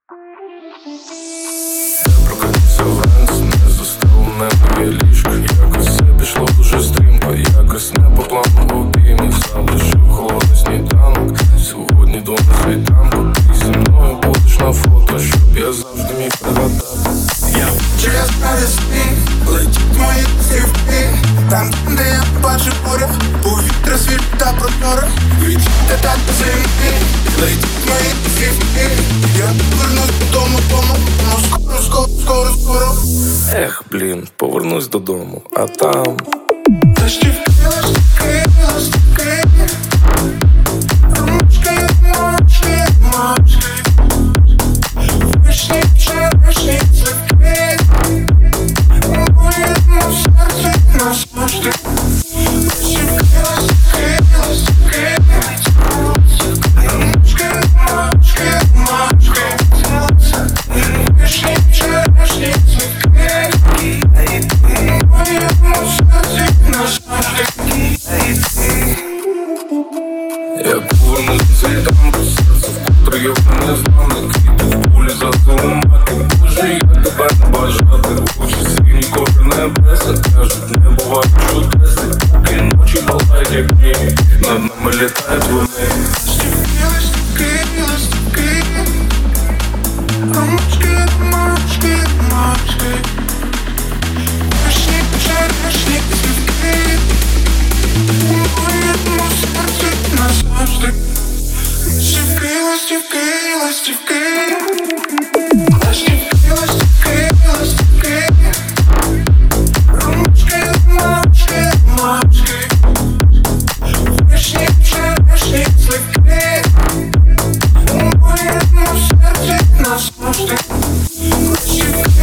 Прокинувся вранці, не застелене моє ліжко. Якось все пішло дуже стрімко, якось не по плану обіймів. Залишив холодний сніданок. Сьогодні до на світанку. Ти зі мною будеш на фото, щоб я завжди міг пригадати. Через переспі летять мої стрівки. Там, де я бачу поряд, повітря світ та просторе. Відійде так до землі, летять мої стрівки. Я повернусь додому, скоро. Ех, блін, повернусь додому, а там Ластівки, ручки, мочки, вишні, черешні, цвітки. У моєму серці назавжди. Ластівки, ручки, мочки, вишні, черешні, цвітки. У моєму серці назавжди. я повернусь до світанку. Серце вкотре я не знаю. Квіти в полі задумати. Боже, я тебе не бажати. Очі сині, кожен небеса. Кажуть, не буває чудеси. Поки ночі палають, як дні. Над нами літають вони. Ластівки, ручки, мочки, вишні, черешні, цвітки. У моєму серці назавжди. Ластівки. Ручки, мочки, вишні, черешні, цвітки. У моєму серці назавжди. Ластівки.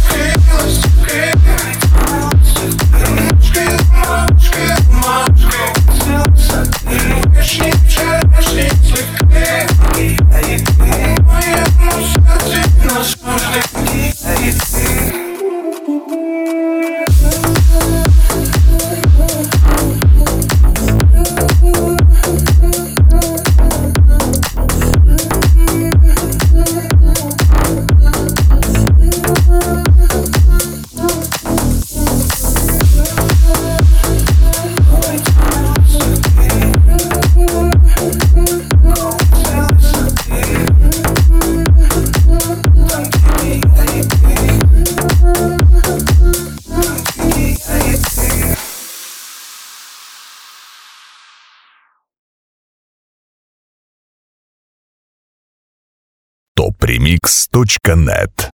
Ручки, мочки, вишні, черешні, цвітки. У моєму серці назавжди. topremix.net